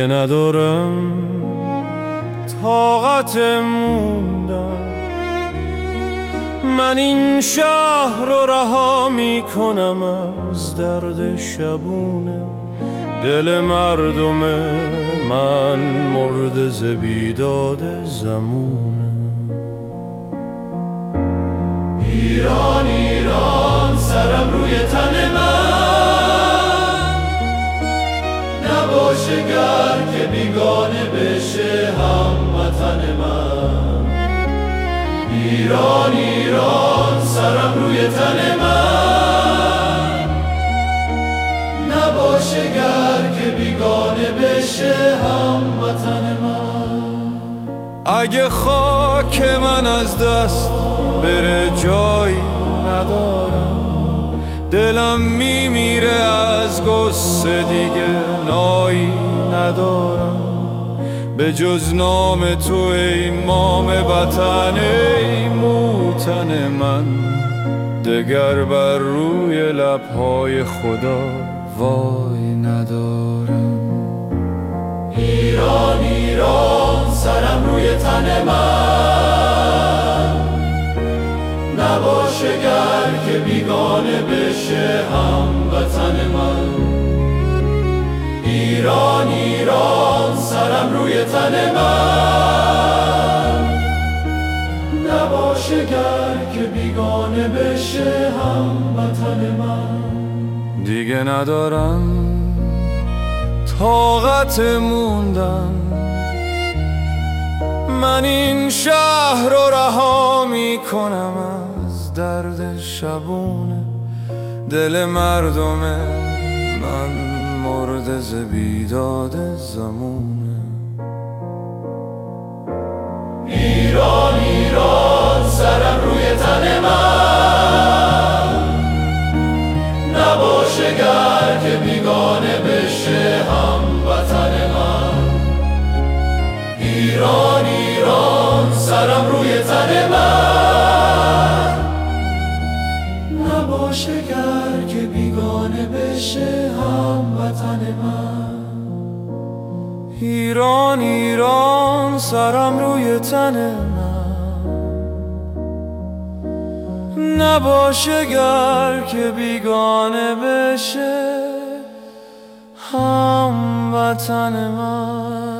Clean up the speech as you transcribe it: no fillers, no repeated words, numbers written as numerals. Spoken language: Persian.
دیگه ندارم طاقت موندن، من این شهر رو رها میکنم از درد شبونه. دل مردم من مرده ز بیداد زمونه. ایران ایران سرم روی تن من، نباشه گر که بیگانه بشه هموطن من. ایران ایران سرم روی تن من، نباشه گر که بیگانه بشه هموطن من. اگه خاک من از دست بره جایی ندارم، دلم میمیره از غصه دیگه نایی ندارم. به جز نام تو ای مام وطن، ای موطن من، دگر بر روی لبهای خدا وای ندارم. ایران ایران سرم روی تن من، نباشه گر که بیگانه بشه هموطن من. ایران ایران سرم روی تن من، نباشه گر که بیگانه بشه هموطن من. دیگه ندارم طاقت موندن، من این شهر رو رها میکنم از درد شبونه. دل مردم من مرده ز بیداد زمونه. ایران ایران سرم روی تن من، نباشه گر که بیگانه بشه هموطن من. ایران ایران سرم روی تن من، نباشه گر که بیگانه بشه هموطن من. ایران ایران سرم روی تن من، نباشه گر که بیگانه بشه هموطن من.